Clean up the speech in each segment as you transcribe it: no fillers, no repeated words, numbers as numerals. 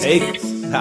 Takers.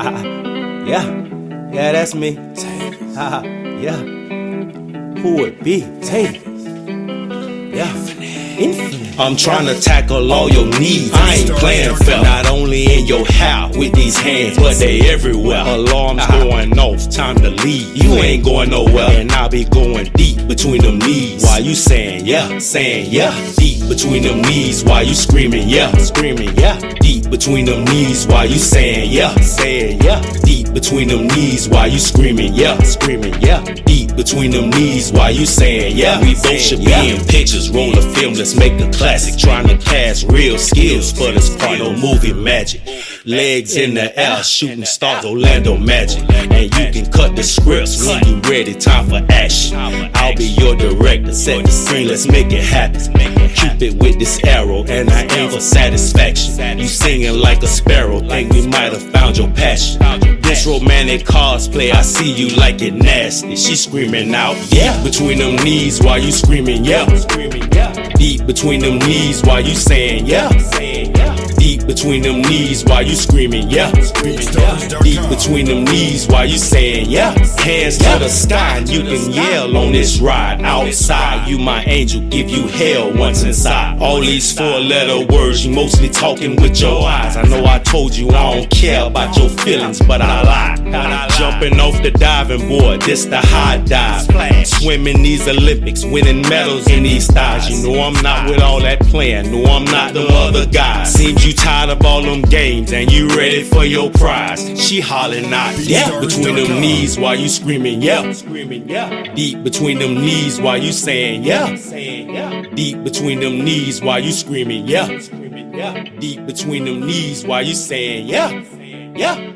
Yeah, that's me. Takers. Yeah. Who it be? Takers. Yeah. Infinite. I'm trying to tackle all your needs. I ain't playing fair. Not only in your house with these hands, but they everywhere. Alarms going off, time to leave. You ain't going nowhere, and I'll be going deep between them knees. While you saying yeah, deep between them knees. While you screaming yeah, deep between them knees. While you saying yeah, deep between them knees. While you screaming yeah, deep between them knees. While you saying yeah. We both should be in pictures, roll a film, let's make a classic. Trying to cast real skills for this part, no movie magic. Legs in the air, shooting stars, Orlando Magic. And you can cut the scripts when you ready, time for action. I'll be your director, set the screen, let's make it happen. Cupid with this arrow, and I aim for satisfaction. You singing like a sparrow, think we might have found your passion. This romantic cosplay, I see you like it nasty. She screaming out, yeah, between them knees while you screaming, yeah. Deep between them knees while you saying, yeah. Deep between them knees while you screaming, yeah. Deep between them knees while you saying, yeah. Hands to the sky and you can yell on this ride. Outside, you my angel, give you hell once inside. All these 4-letter words, you mostly talking with your eyes. I know I told you I don't care about your feelings, but I lie. Jumping off the diving board, this the high dive. Swimming these Olympics, winning medals in these styles. You know I'm not with all that playing, no I'm not them other guys. Seems you tired of all them games and you ready for your prize. She hollering out, yeah, between them knees while you screaming, yeah. Deep between them knees while you saying, yeah. Deep between them knees while you screaming, yeah. Deep between them knees while you saying, yeah.